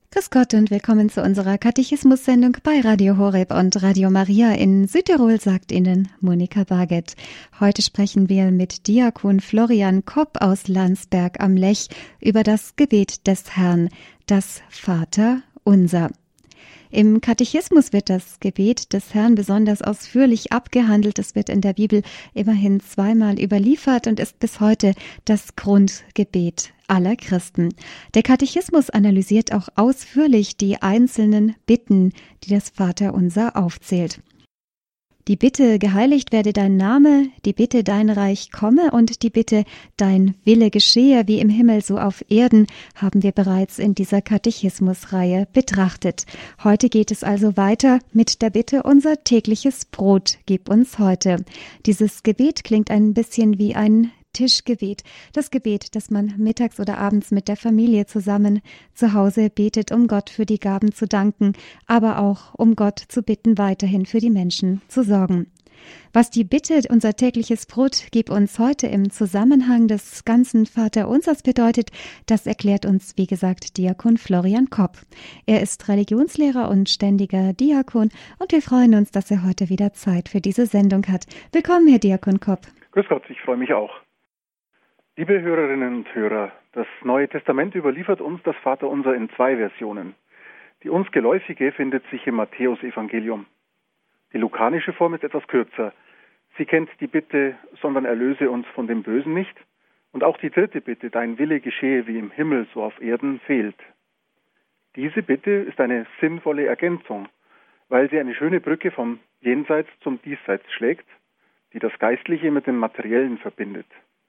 Grüß Gott und willkommen zu unserer Katechismus-Sendung bei Radio Horeb und Radio Maria in Südtirol, sagt Ihnen Monika Barget. Heute sprechen wir mit Diakon Florian Kopp aus Landsberg am Lech über das Gebet des Herrn, das Vaterunser. Im Katechismus wird das Gebet des Herrn besonders ausführlich abgehandelt. Es wird in der Bibel immerhin zweimal überliefert und ist bis heute das Grundgebet aller Christen. Der Katechismus analysiert auch ausführlich die einzelnen Bitten, die das Vaterunser aufzählt. Die Bitte, geheiligt werde dein Name, die Bitte, dein Reich komme und die Bitte, dein Wille geschehe, wie im Himmel so auf Erden, haben wir bereits in dieser Katechismusreihe betrachtet. Heute geht es also weiter mit der Bitte, unser tägliches Brot gib uns heute. Dieses Gebet klingt ein bisschen wie ein Tischgebet, das Gebet, das man mittags oder abends mit der Familie zusammen zu Hause betet, um Gott für die Gaben zu danken, aber auch um Gott zu bitten, weiterhin für die Menschen zu sorgen. Was die Bitte, unser tägliches Brot gib uns heute im Zusammenhang des ganzen Vaterunsers bedeutet, das erklärt uns, wie gesagt, Diakon Florian Kopp. Er ist Religionslehrer und ständiger Diakon und wir freuen uns, dass er heute wieder Zeit für diese Sendung hat. Willkommen, Herr Diakon Kopp. Grüß Gott, ich freue mich auch. Liebe Hörerinnen und Hörer, das Neue Testament überliefert uns das Vaterunser in 2 Versionen. Die uns geläufige findet sich im Matthäusevangelium. Die lukanische Form ist etwas kürzer. Sie kennt die Bitte, sondern erlöse uns von dem Bösen nicht. Und auch die 3. Bitte, dein Wille geschehe wie im Himmel, so auf Erden, fehlt. Diese Bitte ist eine sinnvolle Ergänzung, weil sie eine schöne Brücke vom Jenseits zum Diesseits schlägt, die das Geistliche mit dem Materiellen verbindet.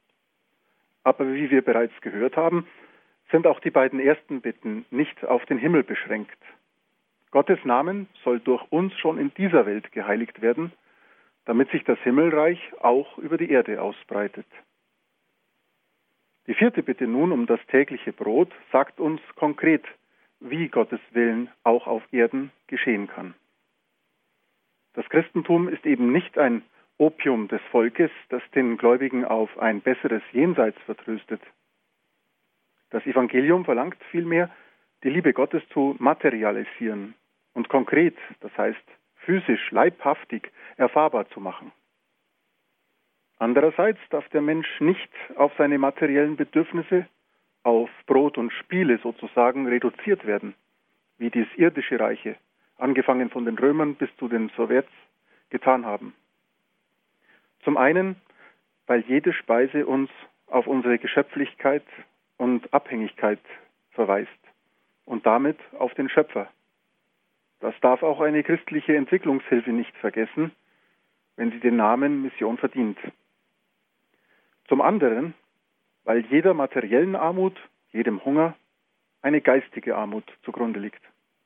Aber wie wir bereits gehört haben, sind auch die beiden ersten Bitten nicht auf den Himmel beschränkt. Gottes Namen soll durch uns schon in dieser Welt geheiligt werden, damit sich das Himmelreich auch über die Erde ausbreitet. Die 4. Bitte nun um das tägliche Brot sagt uns konkret, wie Gottes Willen auch auf Erden geschehen kann. Das Christentum ist eben nicht ein Opium des Volkes, das den Gläubigen auf ein besseres Jenseits vertröstet. Das Evangelium verlangt vielmehr, die Liebe Gottes zu materialisieren und konkret, das heißt physisch, leibhaftig, erfahrbar zu machen. Andererseits darf der Mensch nicht auf seine materiellen Bedürfnisse, auf Brot und Spiele sozusagen reduziert werden, wie dies irdische Reiche, angefangen von den Römern bis zu den Sowjets, getan haben. Zum einen, weil jede Speise uns auf unsere Geschöpflichkeit und Abhängigkeit verweist und damit auf den Schöpfer. Das darf auch eine christliche Entwicklungshilfe nicht vergessen, wenn sie den Namen Mission verdient. Zum anderen, weil jeder materiellen Armut, jedem Hunger, eine geistige Armut zugrunde liegt.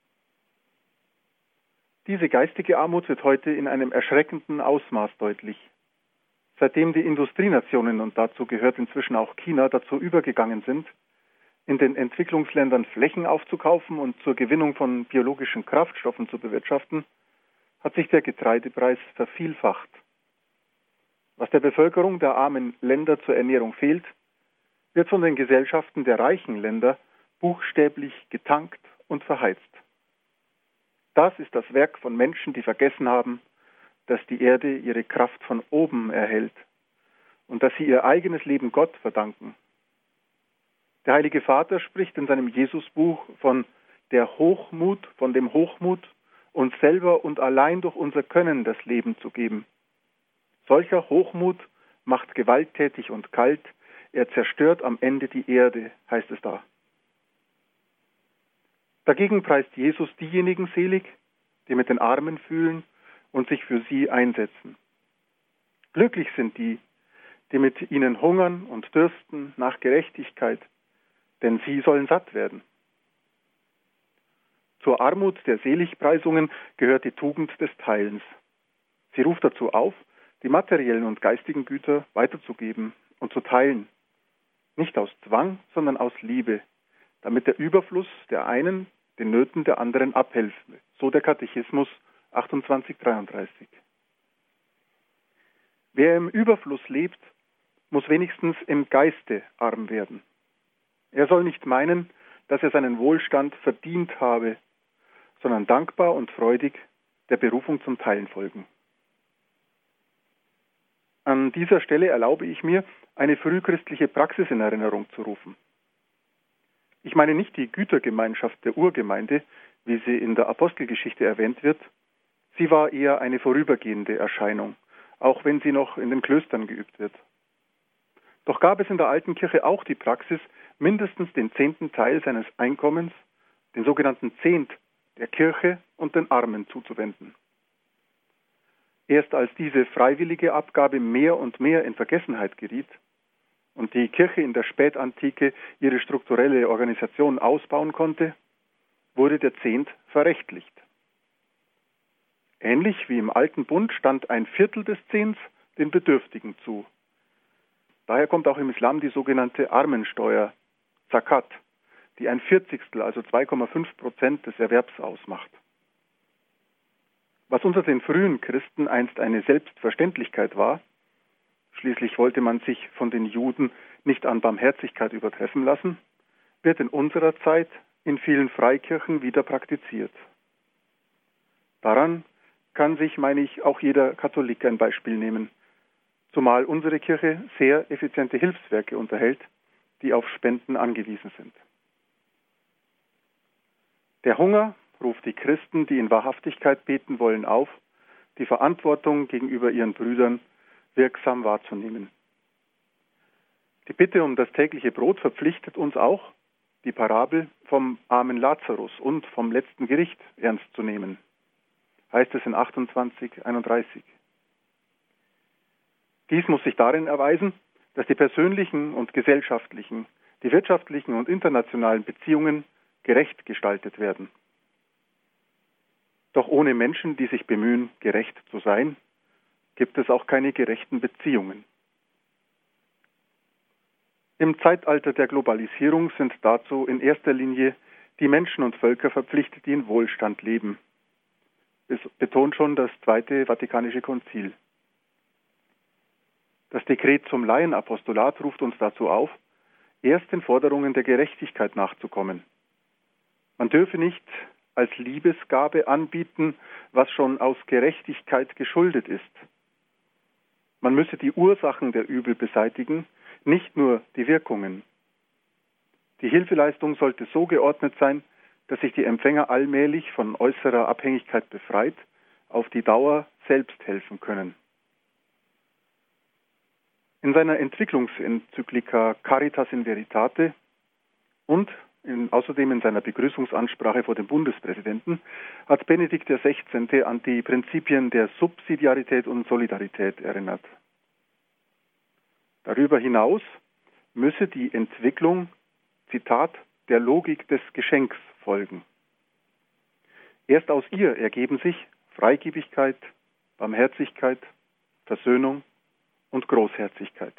Diese geistige Armut wird heute in einem erschreckenden Ausmaß deutlich. Seitdem die Industrienationen, und dazu gehört inzwischen auch China, dazu übergegangen sind, in den Entwicklungsländern Flächen aufzukaufen und zur Gewinnung von biologischen Kraftstoffen zu bewirtschaften, hat sich der Getreidepreis vervielfacht. Was der Bevölkerung der armen Länder zur Ernährung fehlt, wird von den Gesellschaften der reichen Länder buchstäblich getankt und verheizt. Das ist das Werk von Menschen, die vergessen haben, dass die Erde ihre Kraft von oben erhält und dass sie ihr eigenes Leben Gott verdanken. Der Heilige Vater spricht in seinem Jesusbuch von dem Hochmut, uns selber und allein durch unser Können das Leben zu geben. Solcher Hochmut macht gewalttätig und kalt, er zerstört am Ende die Erde, heißt es da. Dagegen preist Jesus diejenigen selig, die mit den Armen fühlen und sich für sie einsetzen. Glücklich sind die, die mit ihnen hungern und dürsten nach Gerechtigkeit, denn sie sollen satt werden. Zur Armut der Seligpreisungen gehört die Tugend des Teilens. Sie ruft dazu auf, die materiellen und geistigen Güter weiterzugeben und zu teilen. Nicht aus Zwang, sondern aus Liebe, damit der Überfluss der einen den Nöten der anderen abhelfe. So der Katechismus 28,33. Wer im Überfluss lebt, muss wenigstens im Geiste arm werden. Er soll nicht meinen, dass er seinen Wohlstand verdient habe, sondern dankbar und freudig der Berufung zum Teilen folgen. An dieser Stelle erlaube ich mir, eine frühchristliche Praxis in Erinnerung zu rufen. Ich meine nicht die Gütergemeinschaft der Urgemeinde, wie sie in der Apostelgeschichte erwähnt wird. Sie war eher eine vorübergehende Erscheinung, auch wenn sie noch in den Klöstern geübt wird. Doch gab es in der alten Kirche auch die Praxis, mindestens den 10. Teil seines Einkommens, den sogenannten Zehnt, der Kirche und den Armen zuzuwenden. Erst als diese freiwillige Abgabe mehr und mehr in Vergessenheit geriet und die Kirche in der Spätantike ihre strukturelle Organisation ausbauen konnte, wurde der Zehnt verrechtlicht. Ähnlich wie im Alten Bund stand ein Viertel des Zehnts den Bedürftigen zu. Daher kommt auch im Islam die sogenannte Armensteuer, Zakat, die ein Vierzigstel, also 2,5% des Erwerbs ausmacht. Was unter den frühen Christen einst eine Selbstverständlichkeit war, schließlich wollte man sich von den Juden nicht an Barmherzigkeit übertreffen lassen, wird in unserer Zeit in vielen Freikirchen wieder praktiziert. Daran kann sich, meine ich, auch jeder Katholik ein Beispiel nehmen, zumal unsere Kirche sehr effiziente Hilfswerke unterhält, die auf Spenden angewiesen sind. Der Hunger ruft die Christen, die in Wahrhaftigkeit beten wollen, auf, die Verantwortung gegenüber ihren Brüdern wirksam wahrzunehmen. Die Bitte um das tägliche Brot verpflichtet uns auch, die Parabel vom armen Lazarus und vom letzten Gericht ernst zu nehmen, heißt es in 28,31. Dies muss sich darin erweisen, dass die persönlichen und gesellschaftlichen, die wirtschaftlichen und internationalen Beziehungen gerecht gestaltet werden. Doch ohne Menschen, die sich bemühen, gerecht zu sein, gibt es auch keine gerechten Beziehungen. Im Zeitalter der Globalisierung sind dazu in erster Linie die Menschen und Völker verpflichtet, die in Wohlstand leben. Es betont schon das Zweite Vatikanische Konzil. Das Dekret zum Laienapostolat ruft uns dazu auf, erst den Forderungen der Gerechtigkeit nachzukommen. Man dürfe nicht als Liebesgabe anbieten, was schon aus Gerechtigkeit geschuldet ist. Man müsse die Ursachen der Übel beseitigen, nicht nur die Wirkungen. Die Hilfeleistung sollte so geordnet sein, dass sich die Empfänger allmählich von äußerer Abhängigkeit befreit, auf die Dauer selbst helfen können. In seiner Entwicklungsenzyklika Caritas in Veritate und außerdem in seiner Begrüßungsansprache vor dem Bundespräsidenten hat Benedikt XVI. An die Prinzipien der Subsidiarität und Solidarität erinnert. Darüber hinaus müsse die Entwicklung, Zitat, der Logik des Geschenks folgen. Erst aus ihr ergeben sich Freigebigkeit, Barmherzigkeit, Versöhnung und Großherzigkeit.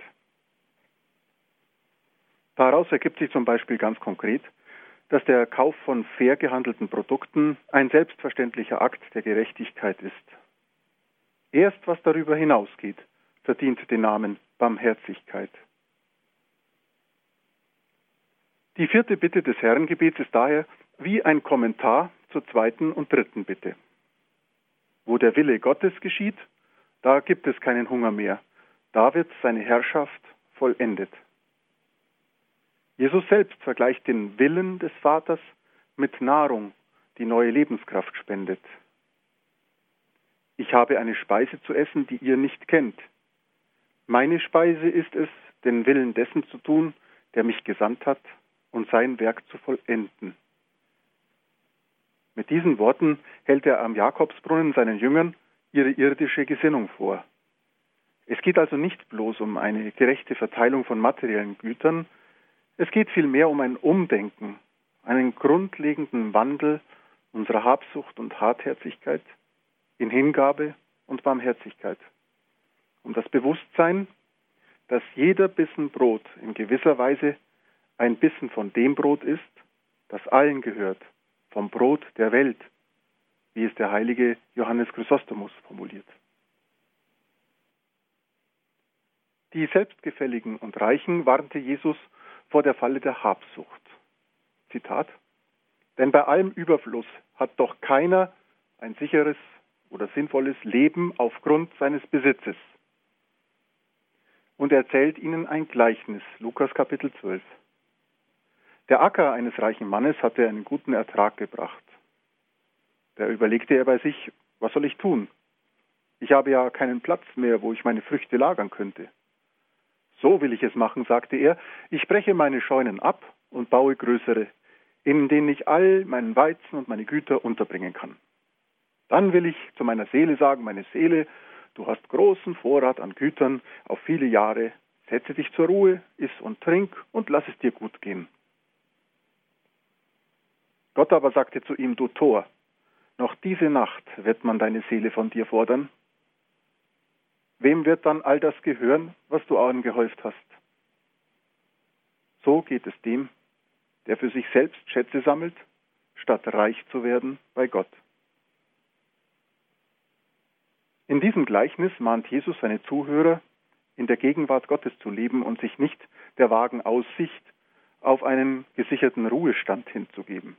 Daraus ergibt sich zum Beispiel ganz konkret, dass der Kauf von fair gehandelten Produkten ein selbstverständlicher Akt der Gerechtigkeit ist. Erst was darüber hinausgeht, verdient den Namen Barmherzigkeit. Die 4. Bitte des Herrengebets ist daher wie ein Kommentar zur 2. und 3. Bitte. Wo der Wille Gottes geschieht, da gibt es keinen Hunger mehr. Da wird seine Herrschaft vollendet. Jesus selbst vergleicht den Willen des Vaters mit Nahrung, die neue Lebenskraft spendet. Ich habe eine Speise zu essen, die ihr nicht kennt. Meine Speise ist es, den Willen dessen zu tun, der mich gesandt hat, und sein Werk zu vollenden. Mit diesen Worten hält er am Jakobsbrunnen seinen Jüngern ihre irdische Gesinnung vor. Es geht also nicht bloß um eine gerechte Verteilung von materiellen Gütern, es geht vielmehr um ein Umdenken, einen grundlegenden Wandel unserer Habsucht und Hartherzigkeit in Hingabe und Barmherzigkeit. Um das Bewusstsein, dass jeder Bissen Brot in gewisser Weise ein Bissen von dem Brot ist, das allen gehört, vom Brot der Welt, wie es der heilige Johannes Chrysostomus formuliert. Die Selbstgefälligen und Reichen warnte Jesus vor der Falle der Habsucht. Zitat, denn bei allem Überfluss hat doch keiner ein sicheres oder sinnvolles Leben aufgrund seines Besitzes. Und er erzählt ihnen ein Gleichnis, Lukas Kapitel 12. Der Acker eines reichen Mannes hatte einen guten Ertrag gebracht. Da überlegte er bei sich, was soll ich tun? Ich habe ja keinen Platz mehr, wo ich meine Früchte lagern könnte. So will ich es machen, sagte er, ich breche meine Scheunen ab und baue größere, in denen ich all meinen Weizen und meine Güter unterbringen kann. Dann will ich zu meiner Seele sagen, meine Seele, du hast großen Vorrat an Gütern auf viele Jahre, setze dich zur Ruhe, iss und trink und lass es dir gut gehen. Gott aber sagte zu ihm, du Tor, noch diese Nacht wird man deine Seele von dir fordern. Wem wird dann all das gehören, was du angehäuft hast? So geht es dem, der für sich selbst Schätze sammelt, statt reich zu werden bei Gott. In diesem Gleichnis mahnt Jesus seine Zuhörer, in der Gegenwart Gottes zu leben und sich nicht der vagen Aussicht auf einen gesicherten Ruhestand hinzugeben.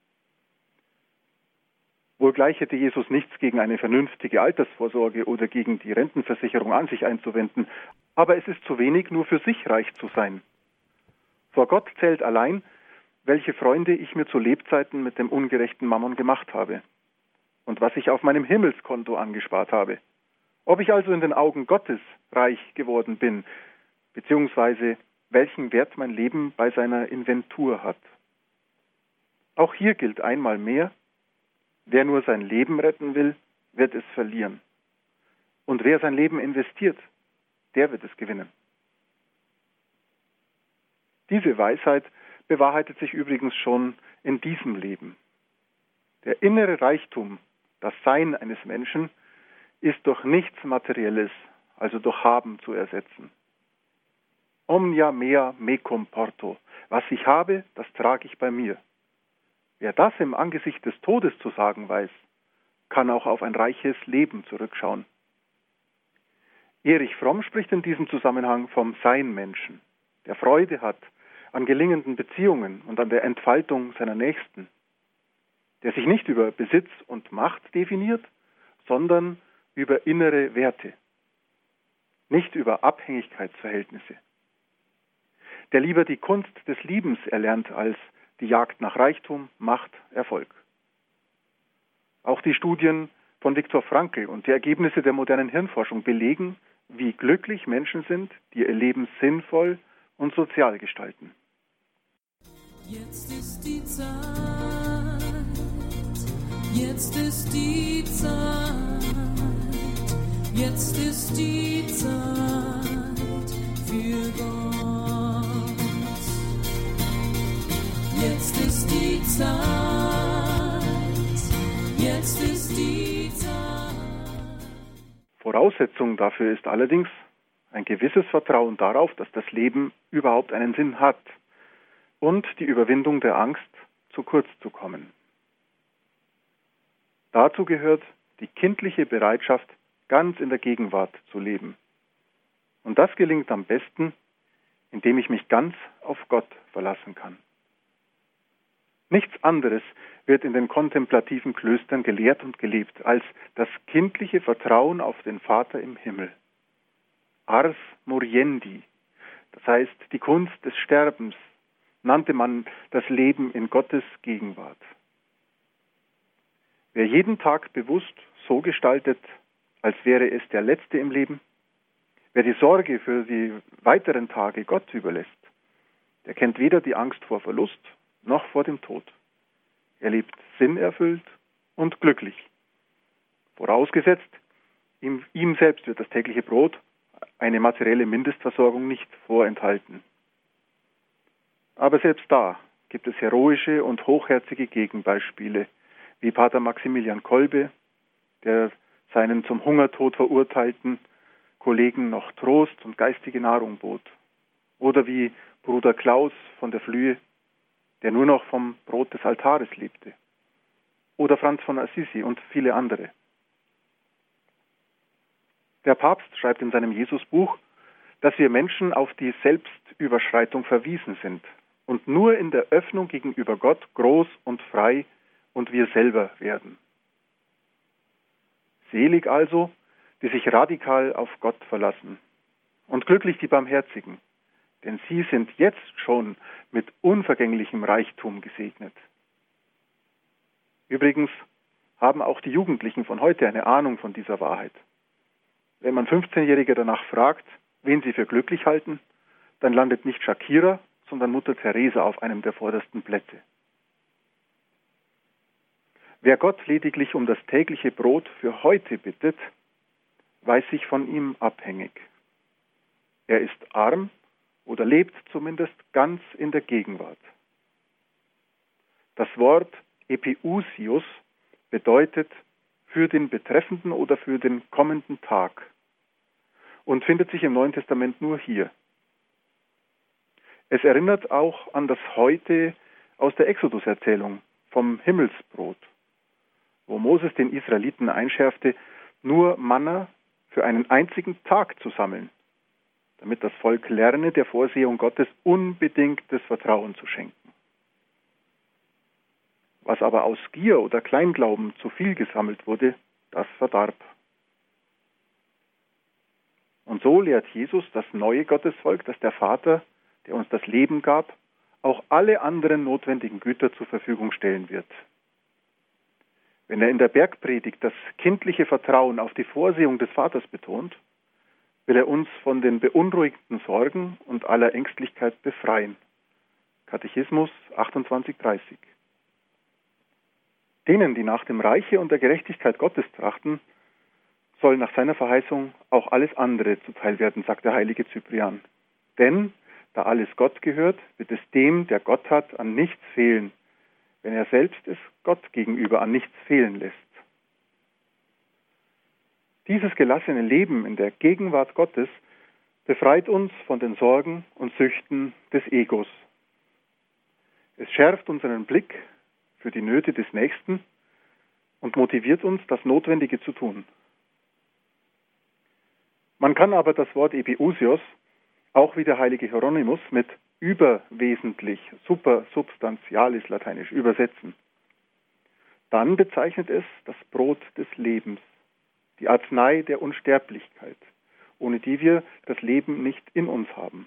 Wohlgleich hätte Jesus nichts gegen eine vernünftige Altersvorsorge oder gegen die Rentenversicherung an sich einzuwenden, aber es ist zu wenig, nur für sich reich zu sein. Vor Gott zählt allein, welche Freunde ich mir zu Lebzeiten mit dem ungerechten Mammon gemacht habe und was ich auf meinem Himmelskonto angespart habe. Ob ich also in den Augen Gottes reich geworden bin, beziehungsweise welchen Wert mein Leben bei seiner Inventur hat. Auch hier gilt einmal mehr, wer nur sein Leben retten will, wird es verlieren. Und wer sein Leben investiert, der wird es gewinnen. Diese Weisheit bewahrheitet sich übrigens schon in diesem Leben. Der innere Reichtum, das Sein eines Menschen, ist durch nichts Materielles, also durch Haben, zu ersetzen. Omnia mea mecum porto. Was ich habe, das trage ich bei mir. Wer das im Angesicht des Todes zu sagen weiß, kann auch auf ein reiches Leben zurückschauen. Erich Fromm spricht in diesem Zusammenhang vom Sein-Menschen, der Freude hat an gelingenden Beziehungen und an der Entfaltung seiner Nächsten, der sich nicht über Besitz und Macht definiert, sondern über innere Werte, nicht über Abhängigkeitsverhältnisse, der lieber die Kunst des Liebens erlernt als die Jagd nach Reichtum, Macht, Erfolg. Auch die Studien von Viktor Frankl und die Ergebnisse der modernen Hirnforschung belegen, wie glücklich Menschen sind, die ihr Leben sinnvoll und sozial gestalten. Jetzt ist die Zeit, jetzt ist die Zeit, jetzt ist die Zeit für Gott. Jetzt ist die Zeit, jetzt ist die Zeit. Voraussetzung dafür ist allerdings ein gewisses Vertrauen darauf, dass das Leben überhaupt einen Sinn hat und die Überwindung der Angst, zu kurz zu kommen. Dazu gehört die kindliche Bereitschaft, ganz in der Gegenwart zu leben. Und das gelingt am besten, indem ich mich ganz auf Gott verlassen kann. Nichts anderes wird in den kontemplativen Klöstern gelehrt und gelebt als das kindliche Vertrauen auf den Vater im Himmel. Ars moriendi, das heißt die Kunst des Sterbens, nannte man das Leben in Gottes Gegenwart. Wer jeden Tag bewusst so gestaltet, als wäre es der letzte im Leben, wer die Sorge für die weiteren Tage Gott überlässt, der kennt weder die Angst vor Verlust noch vor dem Tod. Er lebt sinnerfüllt und glücklich. Vorausgesetzt, ihm selbst wird das tägliche Brot, eine materielle Mindestversorgung, nicht vorenthalten. Aber selbst da gibt es heroische und hochherzige Gegenbeispiele, wie Pater Maximilian Kolbe, der seinen zum Hungertod verurteilten Kollegen noch Trost und geistige Nahrung bot. Oder wie Bruder Klaus von der Flühe, der nur noch vom Brot des Altares lebte. Oder Franz von Assisi und viele andere. Der Papst schreibt in seinem Jesusbuch, dass wir Menschen auf die Selbstüberschreitung verwiesen sind und nur in der Öffnung gegenüber Gott groß und frei und wir selber werden. Selig also, die sich radikal auf Gott verlassen, und glücklich die Barmherzigen, denn sie sind jetzt schon mit unvergänglichem Reichtum gesegnet. Übrigens haben auch die Jugendlichen von heute eine Ahnung von dieser Wahrheit. Wenn man 15-Jährige danach fragt, wen sie für glücklich halten, dann landet nicht Shakira, sondern Mutter Teresa auf einem der vordersten Plätze. Wer Gott lediglich um das tägliche Brot für heute bittet, weiß sich von ihm abhängig. Er ist arm oder lebt zumindest ganz in der Gegenwart. Das Wort Epiousios bedeutet für den betreffenden oder für den kommenden Tag und findet sich im Neuen Testament nur hier. Es erinnert auch an das Heute aus der Exodus-Erzählung vom Himmelsbrot, wo Moses den Israeliten einschärfte, nur Manna für einen einzigen Tag zu sammeln, damit das Volk lerne, der Vorsehung Gottes unbedingtes Vertrauen zu schenken. Was aber aus Gier oder Kleinglauben zu viel gesammelt wurde, das verdarb. Und so lehrt Jesus das neue Gottesvolk, dass der Vater, der uns das Leben gab, auch alle anderen notwendigen Güter zur Verfügung stellen wird. Wenn er in der Bergpredigt das kindliche Vertrauen auf die Vorsehung des Vaters betont, will er uns von den beunruhigenden Sorgen und aller Ängstlichkeit befreien. Katechismus 28,30. Denen, die nach dem Reiche und der Gerechtigkeit Gottes trachten, soll nach seiner Verheißung auch alles andere zuteil werden, sagt der heilige Cyprian. Denn, da alles Gott gehört, wird es dem, der Gott hat, an nichts fehlen, wenn er selbst es Gott gegenüber an nichts fehlen lässt. Dieses gelassene Leben in der Gegenwart Gottes befreit uns von den Sorgen und Süchten des Egos. Es schärft unseren Blick für die Nöte des Nächsten und motiviert uns, das Notwendige zu tun. Man kann aber das Wort Epiousios, auch wie der heilige Hieronymus, mit überwesentlich, supersubstantialis lateinisch übersetzen. Dann bezeichnet es das Brot des Lebens, die Arznei der Unsterblichkeit, ohne die wir das Leben nicht in uns haben.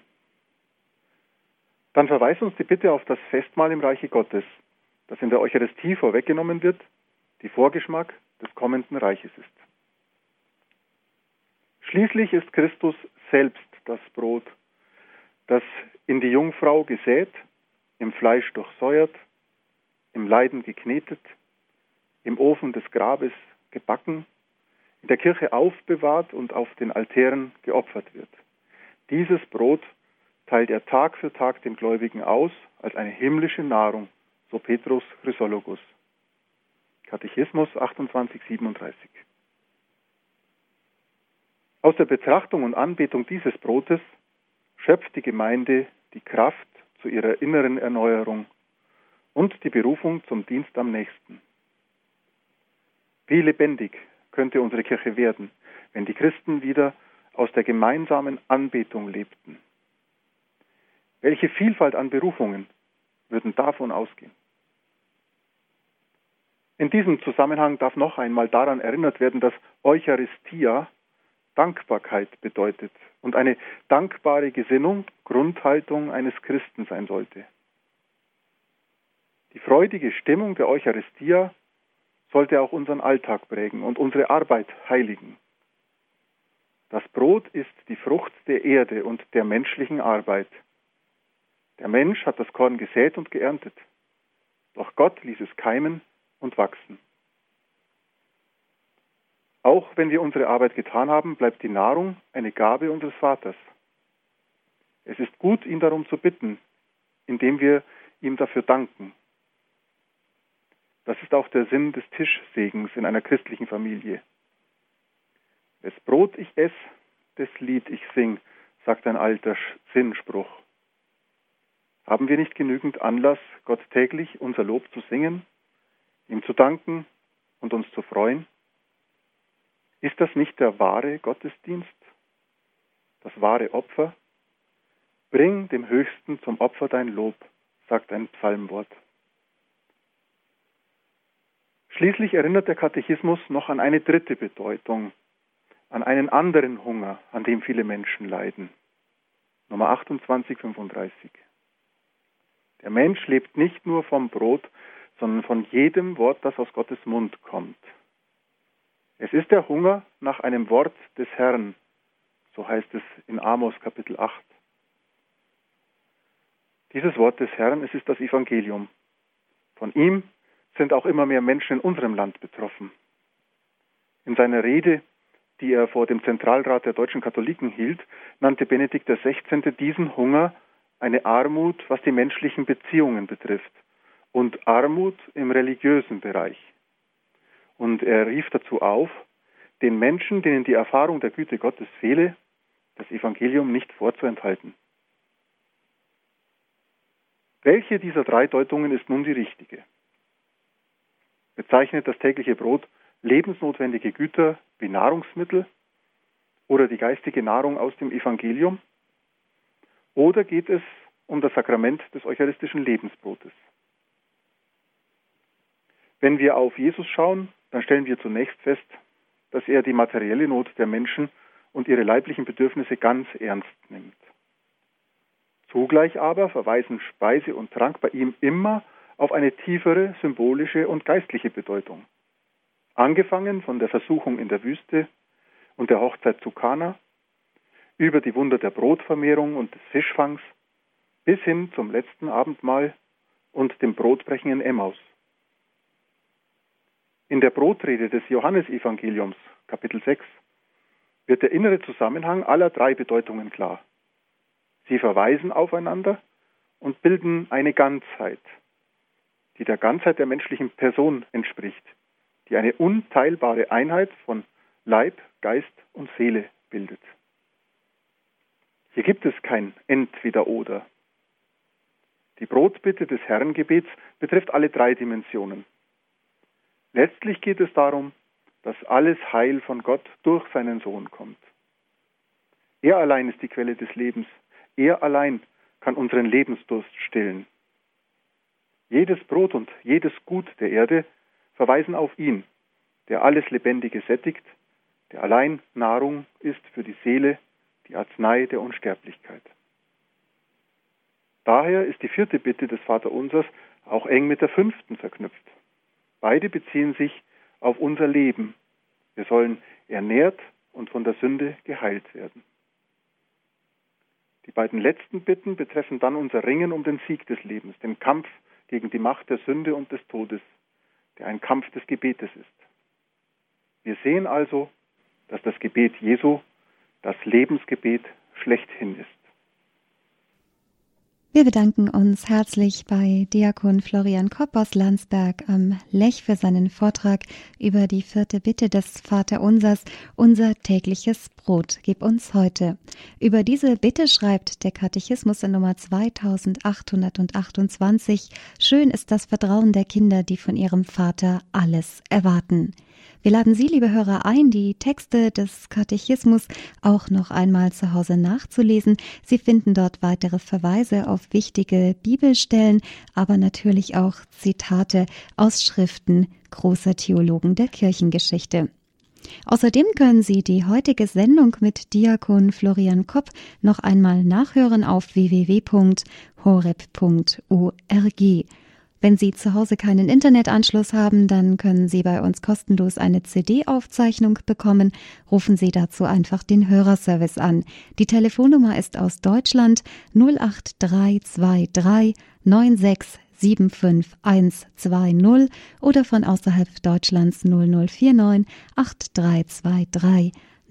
Dann verweist uns die Bitte auf das Festmahl im Reiche Gottes, das in der Eucharistie vorweggenommen wird, die Vorgeschmack des kommenden Reiches ist. Schließlich ist Christus selbst das Brot, das in die Jungfrau gesät, im Fleisch durchsäuert, im Leiden geknetet, im Ofen des Grabes gebacken, in der Kirche aufbewahrt und auf den Altären geopfert wird. Dieses Brot teilt er Tag für Tag den Gläubigen aus als eine himmlische Nahrung, so Petrus Chrysologus. Katechismus 28,37. Aus der Betrachtung und Anbetung dieses Brotes schöpft die Gemeinde die Kraft zu ihrer inneren Erneuerung und die Berufung zum Dienst am Nächsten. Wie lebendig könnte unsere Kirche werden, wenn die Christen wieder aus der gemeinsamen Anbetung lebten. Welche Vielfalt an Berufungen würden davon ausgehen? In diesem Zusammenhang darf noch einmal daran erinnert werden, dass Eucharistia Dankbarkeit bedeutet und eine dankbare Gesinnung Grundhaltung eines Christen sein sollte. Die freudige Stimmung der Eucharistia sollte auch unseren Alltag prägen und unsere Arbeit heiligen. Das Brot ist die Frucht der Erde und der menschlichen Arbeit. Der Mensch hat das Korn gesät und geerntet, doch Gott ließ es keimen und wachsen. Auch wenn wir unsere Arbeit getan haben, bleibt die Nahrung eine Gabe unseres Vaters. Es ist gut, ihn darum zu bitten, indem wir ihm dafür danken. Das ist auch der Sinn des Tischsegens in einer christlichen Familie. Wes Brot ich ess, des Lied ich sing, sagt ein alter Sinnspruch. Haben wir nicht genügend Anlass, Gott täglich unser Lob zu singen, ihm zu danken und uns zu freuen? Ist das nicht der wahre Gottesdienst? Das wahre Opfer? Bring dem Höchsten zum Opfer dein Lob, sagt ein Psalmwort. Schließlich erinnert der Katechismus noch an eine dritte Bedeutung, an einen anderen Hunger, an dem viele Menschen leiden. Nummer 2835. Der Mensch lebt nicht nur vom Brot, sondern von jedem Wort, das aus Gottes Mund kommt. Es ist der Hunger nach einem Wort des Herrn, so heißt es in Amos Kapitel 8. Dieses Wort des Herrn, es ist das Evangelium. Von ihm sind auch immer mehr Menschen in unserem Land betroffen. In seiner Rede, die er vor dem Zentralrat der deutschen Katholiken hielt, nannte Benedikt XVI. Diesen Hunger eine Armut, was die menschlichen Beziehungen betrifft, und Armut im religiösen Bereich. Und er rief dazu auf, den Menschen, denen die Erfahrung der Güte Gottes fehle, das Evangelium nicht vorzuenthalten. Welche dieser drei Deutungen ist nun die richtige? Bezeichnet das tägliche Brot lebensnotwendige Güter wie Nahrungsmittel oder die geistige Nahrung aus dem Evangelium? Oder geht es um das Sakrament des eucharistischen Lebensbrotes? Wenn wir auf Jesus schauen, dann stellen wir zunächst fest, dass er die materielle Not der Menschen und ihre leiblichen Bedürfnisse ganz ernst nimmt. Zugleich aber verweisen Speise und Trank bei ihm immer auf eine tiefere symbolische und geistliche Bedeutung. Angefangen von der Versuchung in der Wüste und der Hochzeit zu Kana, über die Wunder der Brotvermehrung und des Fischfangs, bis hin zum letzten Abendmahl und dem Brotbrechen in Emmaus. In der Brotrede des Johannesevangeliums, Kapitel 6, wird der innere Zusammenhang aller drei Bedeutungen klar. Sie verweisen aufeinander und bilden eine Ganzheit, die der Ganzheit der menschlichen Person entspricht, die eine unteilbare Einheit von Leib, Geist und Seele bildet. Hier gibt es kein Entweder-Oder. Die Brotbitte des Herrengebets betrifft alle drei Dimensionen. Letztlich geht es darum, dass alles Heil von Gott durch seinen Sohn kommt. Er allein ist die Quelle des Lebens. Er allein kann unseren Lebensdurst stillen. Jedes Brot und jedes Gut der Erde verweisen auf ihn, der alles Lebendige sättigt, der allein Nahrung ist für die Seele, die Arznei der Unsterblichkeit. Daher ist die vierte Bitte des Vaterunsers auch eng mit der fünften verknüpft. Beide beziehen sich auf unser Leben. Wir sollen ernährt und von der Sünde geheilt werden. Die beiden letzten Bitten betreffen dann unser Ringen um den Sieg des Lebens, den Kampf gegen die Macht der Sünde und des Todes, der ein Kampf des Gebetes ist. Wir sehen also, dass das Gebet Jesu das Lebensgebet schlechthin ist. Wir bedanken uns herzlich bei Diakon Florian Kopp aus Landsberg am Lech für seinen Vortrag über die vierte Bitte des Vaterunsers, unser tägliches Brot gib uns heute. Über diese Bitte schreibt der Katechismus in Nummer 2828, schön ist das Vertrauen der Kinder, die von ihrem Vater alles erwarten. Wir laden Sie, liebe Hörer, ein, die Texte des Katechismus auch noch einmal zu Hause nachzulesen. Sie finden dort weitere Verweise auf wichtige Bibelstellen, aber natürlich auch Zitate aus Schriften großer Theologen der Kirchengeschichte. Außerdem können Sie die heutige Sendung mit Diakon Florian Kopp noch einmal nachhören auf www.horeb.org. Wenn Sie zu Hause keinen Internetanschluss haben, dann können Sie bei uns kostenlos eine CD-Aufzeichnung bekommen. Rufen Sie dazu einfach den Hörerservice an. Die Telefonnummer ist aus Deutschland 08323 9675120 oder von außerhalb Deutschlands 0049 8323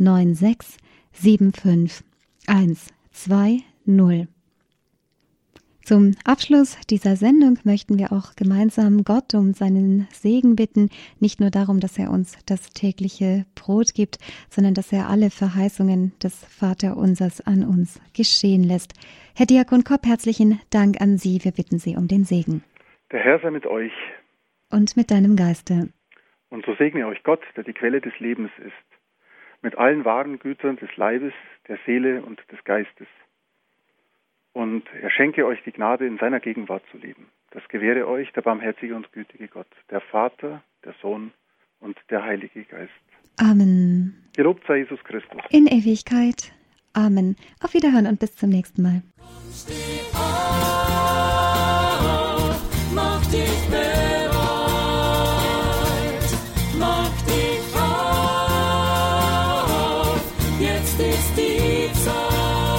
9675120. Zum Abschluss dieser Sendung möchten wir auch gemeinsam Gott um seinen Segen bitten, nicht nur darum, dass er uns das tägliche Brot gibt, sondern dass er alle Verheißungen des Vaterunsers an uns geschehen lässt. Herr Diakon Kopp, herzlichen Dank an Sie. Wir bitten Sie um den Segen. Der Herr sei mit euch. Und mit deinem Geiste. Und so segne euch Gott, der die Quelle des Lebens ist, mit allen wahren Gütern des Leibes, der Seele und des Geistes. Und er schenke euch die Gnade, in seiner Gegenwart zu leben. Das gewähre euch der barmherzige und gütige Gott, der Vater, der Sohn und der Heilige Geist. Amen. Gelobt sei Jesus Christus. In Ewigkeit. Amen. Auf Wiederhören und bis zum nächsten Mal. Steh auf, mach dich bereit, mach dich auf, jetzt ist die Zeit.